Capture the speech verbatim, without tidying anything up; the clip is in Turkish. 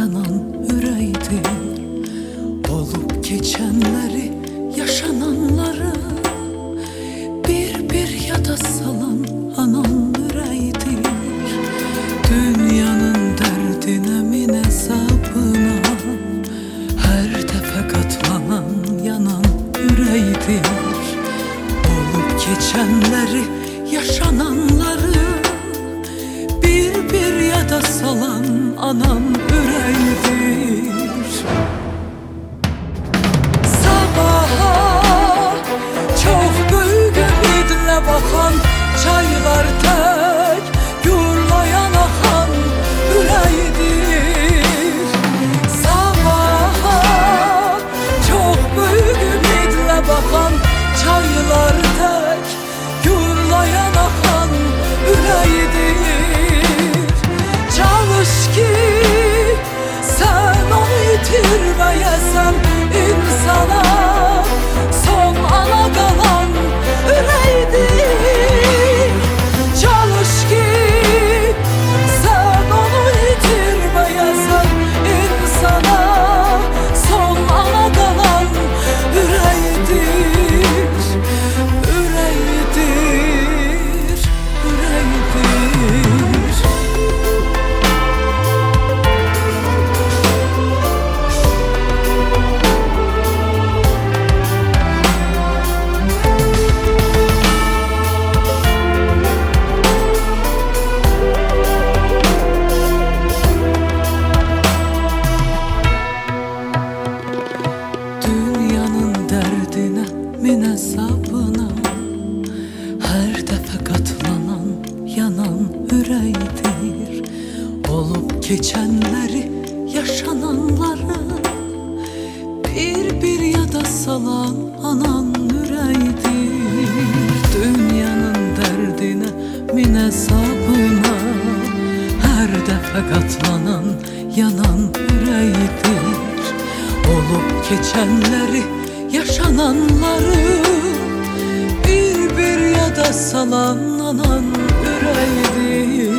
yanan yüreğidir. Olup geçenleri, yaşananları bir bir yada salan anan yüreğidir. Dünyanın derdine min hesabına her defa katlanan yanan yüreğidir. Olup geçenleri, yaşananları bir bir yada salan anam yüreğidir. Sabaha çok büyük ümidle bakan, çaylar tek gurlayan akan yüreğidir. Sabaha çok büyük ümidle bakan, çaylar tek gurlayan akan yüreğidir. Çalış ki sen onu yitirmeyesen, insana son ana kalan yüreğidir. Çalış ki sen onu yitirmeyesen, insana son ana kalan yüreğidir. Yüreğidir, yüreğidir. Min hesabına her defa katlanan yanan yüreğidir. Olup geçenleri, yaşananları bir bir yada salan anan yüreğidir. Dünyanın derdine min hesabına her defa katlanan yanan yüreğidir. Olup geçenleri, yaşananları bir bir yada salan anan yüreğidir.